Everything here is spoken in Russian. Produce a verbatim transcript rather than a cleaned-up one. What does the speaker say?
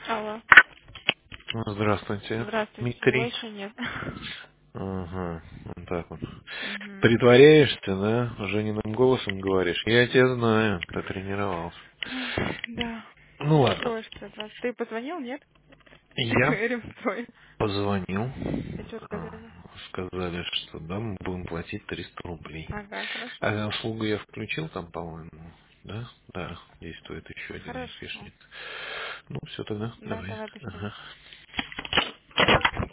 Алло. Здравствуйте, Здравствуйте. Его Дмитрий. еще нет. Ага, вот так вот. Мгм. Притворяешься, да? Жениным голосом говоришь. Я тебя знаю, ты тренировался. Да. Ну Не ладно. откроешься от вас. Ты позвонил, нет? Я Ремстрой. позвонил. И что а, сказали? Сказали, что да, мы будем платить триста рублей. Ага, хорошо. А услугу я включил там, по-моему. Да? Да, действует еще один Хорошо. айпишник. Ну, все тогда, Да, давай. давай, до свидания. Ага.